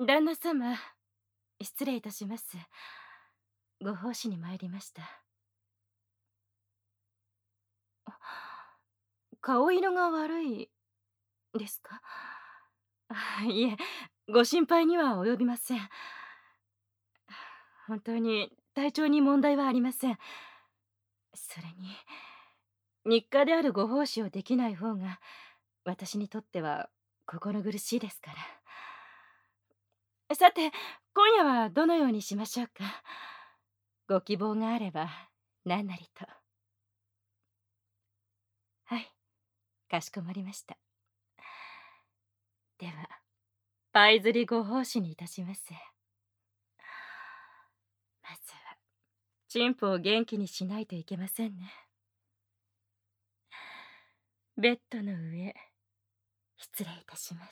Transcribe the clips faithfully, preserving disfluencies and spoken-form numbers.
旦那様、失礼いたします。ご奉仕に参りました。顔色が悪いですか？あいえ、ご心配には及びません。本当に体調に問題はありません。それに、日課であるご奉仕をできない方が、私にとっては心苦しいですから。さて、今夜はどのようにしましょうか。ご希望があれば何なりと。はい、かしこまりました。では、パイ釣りご奉仕にいたします。まずは、チンポを元気にしないといけませんね。ベッドの上、失礼いたします。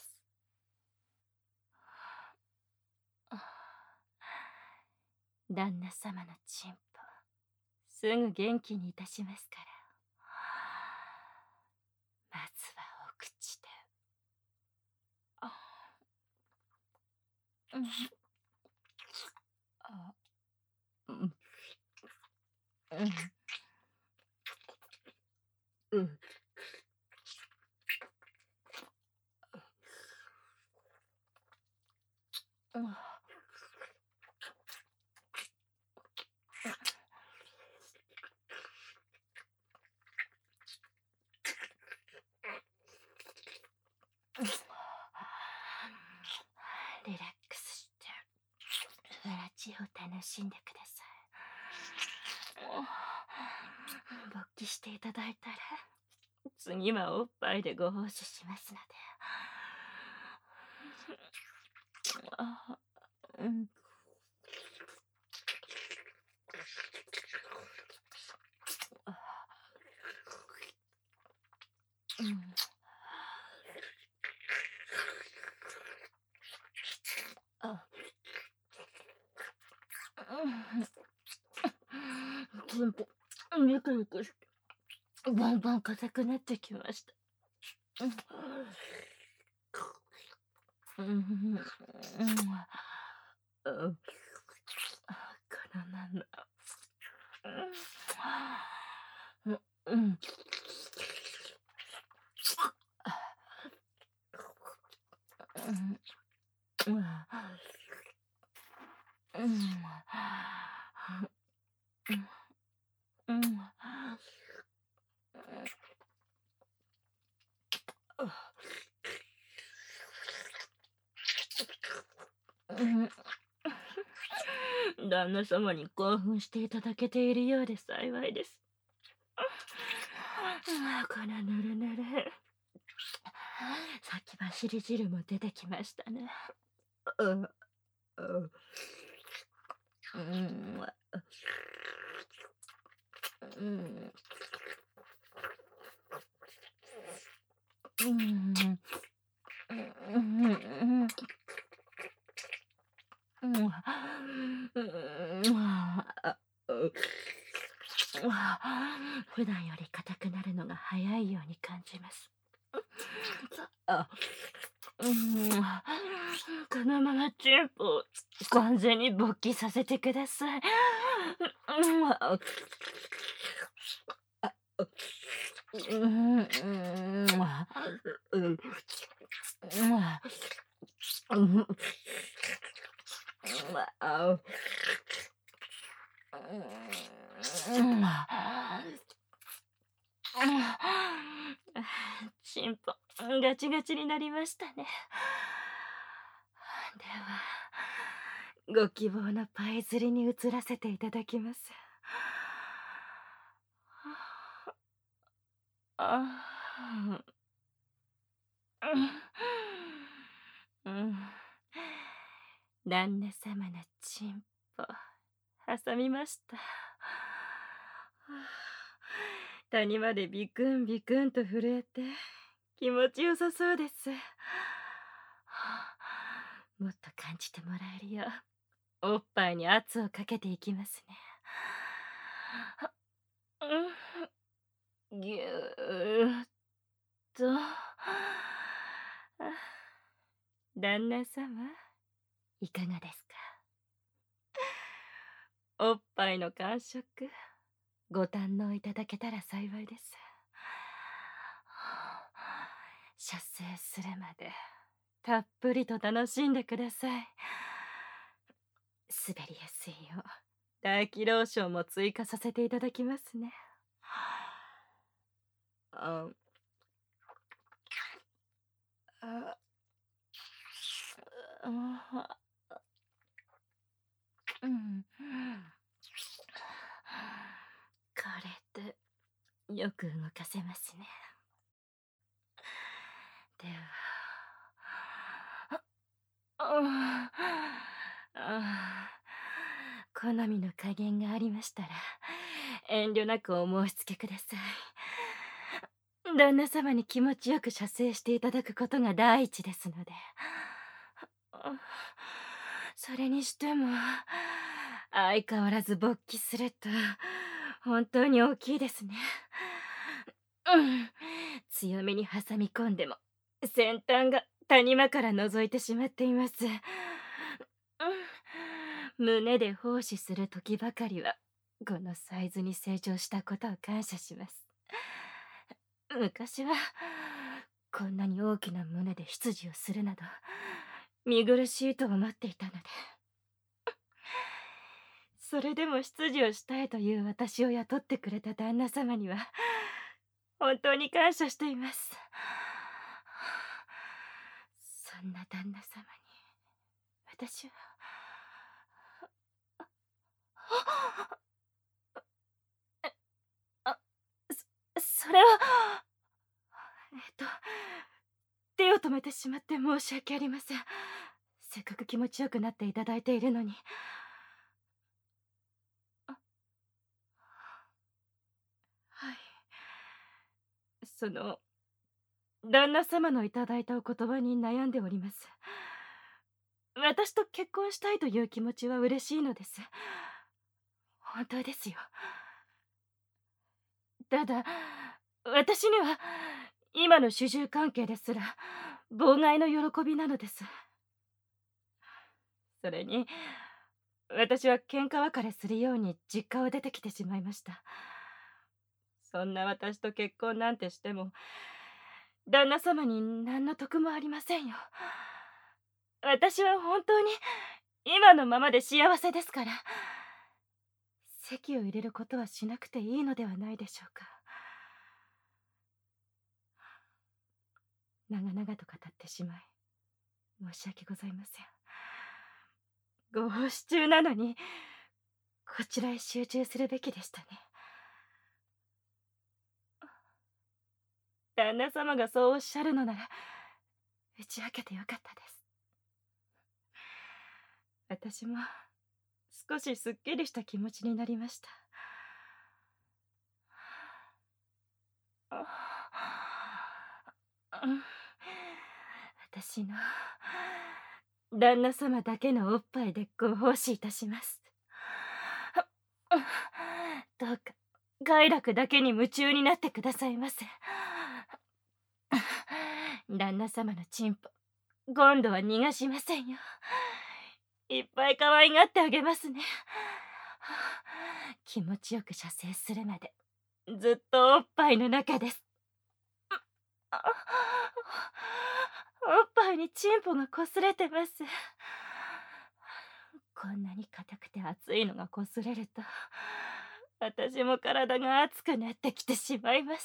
旦那様のチンポ、すぐ元気にいたしますから。まずはお口で。あうんあうんうんうんうんリラックスしてフラチを楽しんでください。勃起していただいたら次はおっぱいでご奉仕しますので。あうんうんあテンポニクニクしてバンバン硬くなってきました。うんうんうんうんからなんだ。うんうんうんうんうん旦那様に興奮していただけているようで幸いです。このぬるぬる先走り汁も出てきましたね。うんうんうんうんうんうん普段より硬くなるのが早いように感じます。あ、うん、このままチンポを完全に勃起させてください。うん、あうん、うん、うん、うん、あうん、チンポガチガチになりましたね。では、ご希望のパイ釣りに移らせていただきます。あうん、旦那様のチンポ挟みました。谷までビクンビクンと震えて気持ちよさそうです。もっと感じてもらえるようおっぱいに圧をかけていきますね。ぎゅーっと。旦那様、 いかがですか？おっぱいの感触、ご堪能いただけたら幸いです。射精するまでたっぷりと楽しんでください。滑りやすいよう唾液ローションも追加させていただきますね。あああうん、これでよく動かせますね。では、ああ好みの加減がありましたら遠慮なくお申し付けください。旦那様に気持ちよく射精していただくことが第一ですので。それにしても相変わらず勃起すると本当に大きいですね。うん、強めに挟み込んでも先端が谷間から覗いてしまっています。うん、胸で奉仕する時ばかりはこのサイズに成長したことを感謝します。昔はこんなに大きな胸で執事をするなど見苦しいと思っていたので、それでも執事をしたいという私を雇ってくれた旦那様には本当に感謝しています。そんな旦那様に私はあそそれはえっと手を止めてしまって申し訳ありません。せっかく気持ちよくなっていただいているのに。あはい、その旦那様のいただいたお言葉に悩んでおります。私と結婚したいという気持ちは嬉しいのです。本当ですよ。ただ私には今の主従関係ですら妨害の喜びなのです。それに私は喧嘩別れするように実家を出てきてしまいました。そんな私と結婚なんてしても旦那様に何の得もありませんよ。私は本当に今のままで幸せですから。籍を入れることはしなくていいのではないでしょうか。長々と語ってしまい申し訳ございません。ご奉仕中なのにこちらへ集中するべきでしたね。旦那様がそうおっしゃるのなら打ち明けてよかったです。私も少しすっきりした気持ちになりました。私の旦那様だけのおっぱいでご奉仕いたします。どうか快楽だけに夢中になってくださいませ。旦那様のチンポ今度は逃がしませんよ。いっぱい可愛がってあげますね。気持ちよく射精するまでずっとおっぱいの中です。おっぱいにチンポが擦れてます。こんなに硬くて熱いのが擦れると私も体が熱くなってきてしまいます。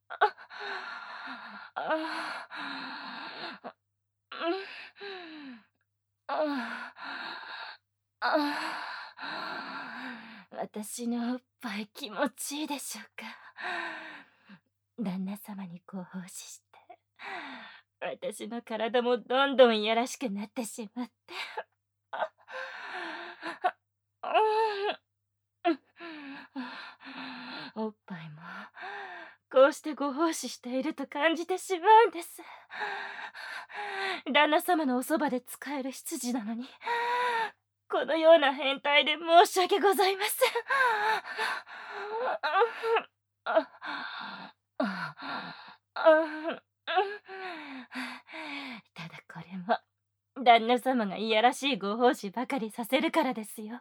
私のおっぱい気持ちいいでしょうか。旦那様にご奉仕して私の体もどんどんいやらしくなってしまっておっぱいもこうしてご奉仕していると感じてしまうんです。旦那様のおそばで使える執事なのにこのような変態で申し訳ございません。ただこれも旦那様がいやらしいご奉仕ばかりさせるからですよ。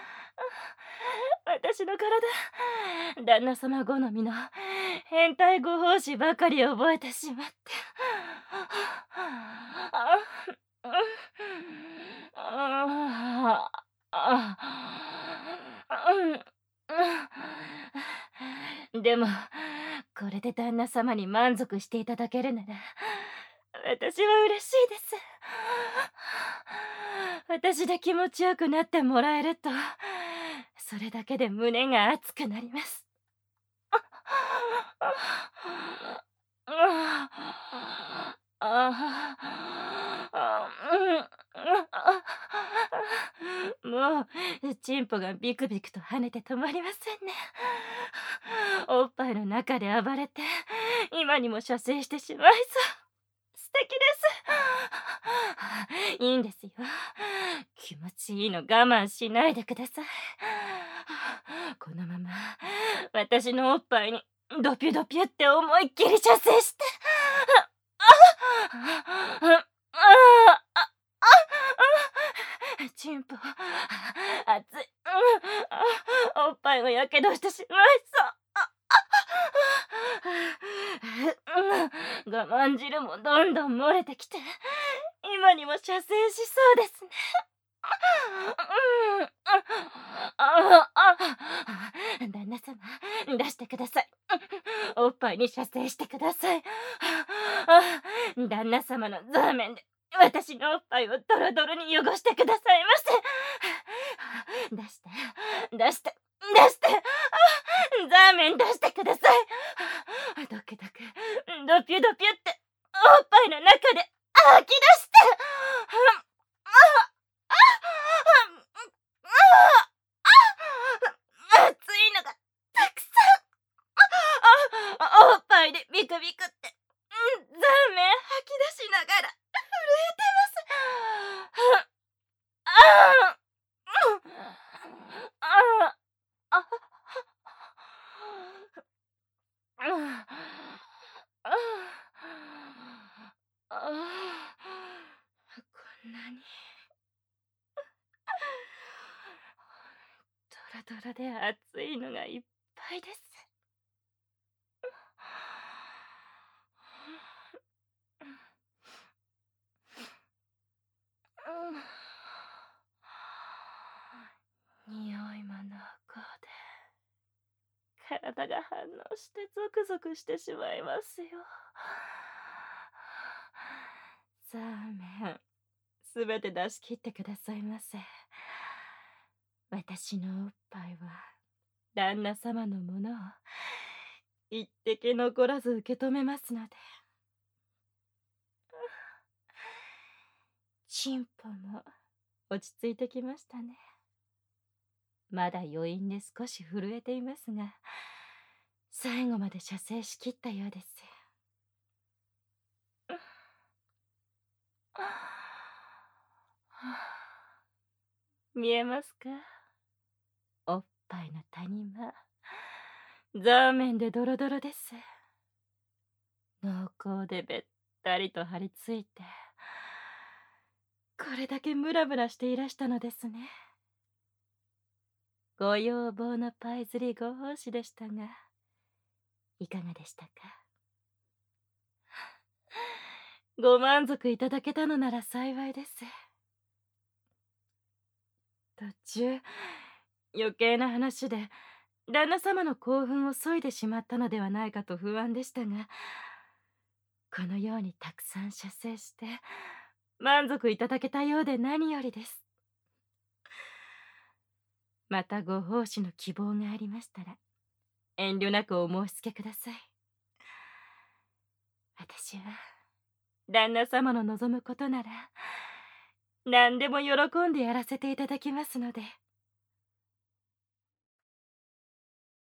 私の体、旦那様好みの変態ご奉仕ばかり覚えてしまって。あああでも、これで旦那様に満足していただけるなら、私は嬉しいです。私で気持ちよくなってもらえると、それだけで胸が熱くなります。もうチンポがビクビクと跳ねて止まりませんね。おっぱいの中で暴れて今にも射精してしまいそう。素敵です。いいんですよ。気持ちいいの我慢しないでください。このまま私のおっぱいにドピュドピュって思いっきり射精して。チンポ熱い。おっぱいがやけどしてしまいそう。我慢汁もどんどん漏れてきて今にも射精しそうですね。旦那様、出してください。おっぱいに射精してください。旦那様のザーメンで私のおっぱいをドロドロに汚してくださいませ。出して出して出してザーメン出してください。ドクドクドピュドピュっておっぱいの中で吐き出して。熱いのがたくさん。おっぱいでビクビクってザーメン吐き出しながら震えてます。こんなにドラドラで熱いのがいっぱいです。匂いも濃厚で体が反応してゾクゾクしてしまいますよ。ザーメンすべて出し切ってくださいませ。私のおっぱいは旦那様のものを一滴残らず受け止めますので。チンポも落ち着いてきましたね。まだ余韻で少し震えていますが、最後まで射精しきったようです。見えますか？おっぱいの谷間、ザーメンでドロドロです。濃厚でべったりと張り付いて、これだけムラムラしていらしたのですね。ご要望のパイズリご奉仕でしたが、いかがでしたか？ご満足いただけたのなら幸いです。途中余計な話で旦那様の興奮を削いでしまったのではないかと不安でしたが、このようにたくさん射精して満足いただけたようで何よりです。またご奉仕の希望がありましたら遠慮なくお申し付けください。私は旦那様の望むことなら何でも喜んでやらせていただきますので。